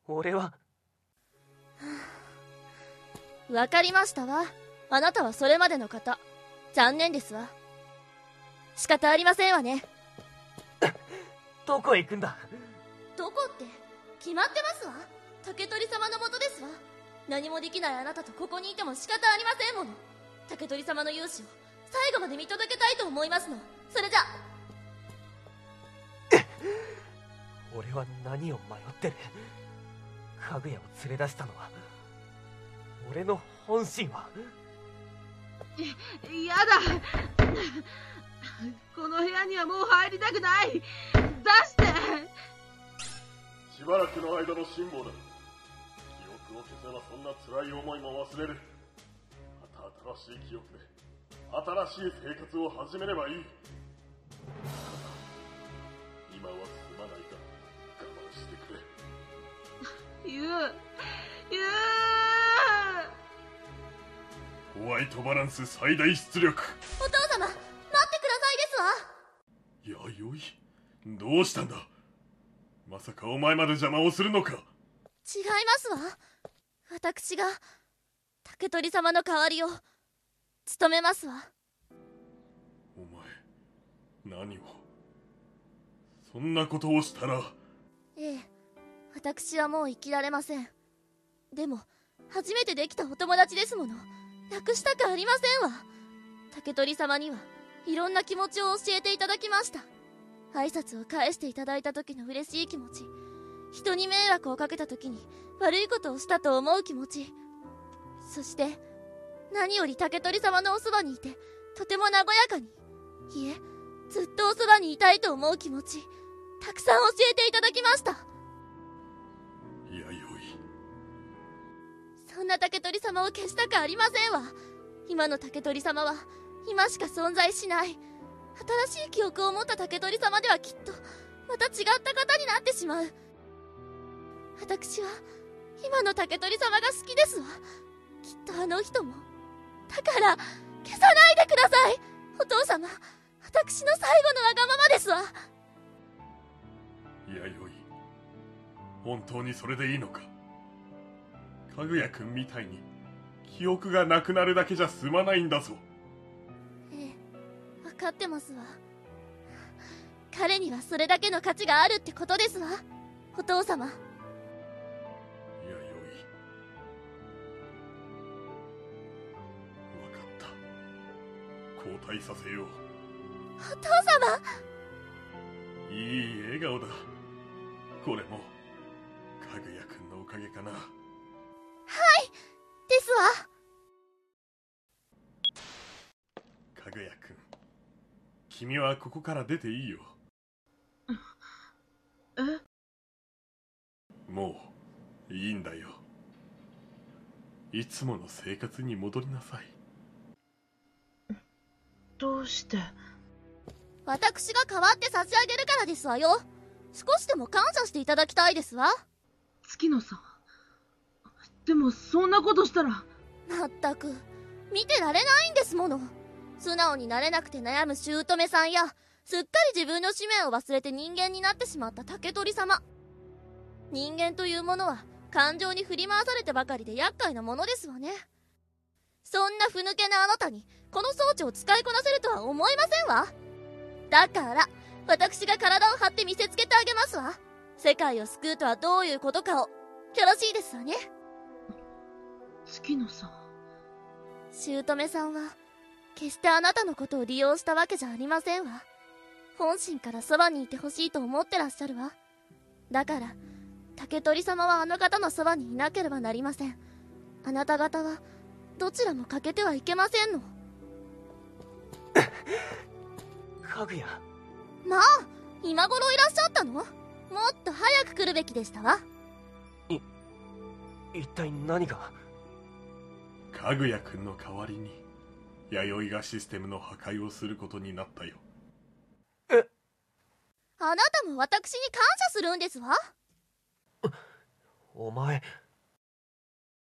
俺は。 わかりましたわ。あなたはそれまでの方。残念ですわ。仕方ありませんわね。 どこへ行くんだ。 どこって決まってますわ。竹取様のもとですわ。何もできないあなたとここにいても仕方ありませんもの。竹取様の勇姿を最後まで見届けたいと思いますの。それじゃ。 俺は何を迷ってる。かぐやを連れ出したのは俺の本心は。 やだ。この部屋にはもう入りたくない。出して。 しばらくの間の辛抱だ。記憶を消せばそんな辛い思いも忘れる。また新しい記憶で新しい生活を始めればいい。今はすまないが我慢してくれ。ホワイトバランス最大出力。 お父様、待ってくださいですわ。 弥生、どうしたんだ。まさかお前まで邪魔をするのか。 違いますわ。私が竹取様の代わりを務めますわ。 お前、何を。そんなことをしたら。 ええ、私はもう生きられません。でも初めてできたお友達ですもの。なくしたくありませんわ。竹取様にはいろんな気持ちを教えていただきました。挨拶を返していただいた時の嬉しい気持ち、人に迷惑をかけた時に悪いことをしたと思う気持ち、そして何より竹取様のおそばにいてとても和やかに、いえずっとおそばにいたいと思う気持ち、たくさん教えていただきました。 弥生、 そんな竹取様を消したくありませんわ。今の竹取様は今しか存在しない。新しい記憶を持った竹取様ではきっとまた違った方になってしまう。私は今の竹取様が好きですわ。きっとあの人も。だから消さないでください。お父様、私の最後のわがままですわ。 弥生、本当にそれでいいのか。かぐやくんみたいに記憶がなくなるだけじゃ済まないんだぞ。 ええ、分かってますわ。彼にはそれだけの価値があるってことですわ、お父様。 弥生、分かった。交代させよう。 お父様。 いい笑顔だ。これもかぐやくんのおかげかな。 はいですわ。 かぐやくん、君はここから出ていいよ。もういいんだよ。いつもの生活に戻りなさい。 どうして。 私が代わって差し上げるからですわよ。少しでも感謝していただきたいですわ。 月野さん、でもそんなことしたら。 まったく見てられないんですもの。素直になれなくて悩む姑さんや、すっかり自分の使命を忘れて人間になってしまった竹取様。人間というものは感情に振り回されてばかりで厄介なものですわね。そんなふぬけなあなたにこの装置を使いこなせるとは思いませんわ。だから私が体を張って見せつけてあげますわ。世界を救うとはどういうことかを。よろしいですわね。 月野さん、 姑さんは決してあなたのことを利用したわけじゃありませんわ。本心からそばにいてほしいと思ってらっしゃるわ。だから竹取様はあの方のそばにいなければなりません。あなた方はどちらも欠けてはいけませんの。 かぐや。 まあ今頃いらっしゃったの？もっと早く来るべきでしたわ。 一体何が。 かぐやくんの代わりに弥生がシステムの破壊をすることになったよ。 あなたも私に感謝するんですわ。 お前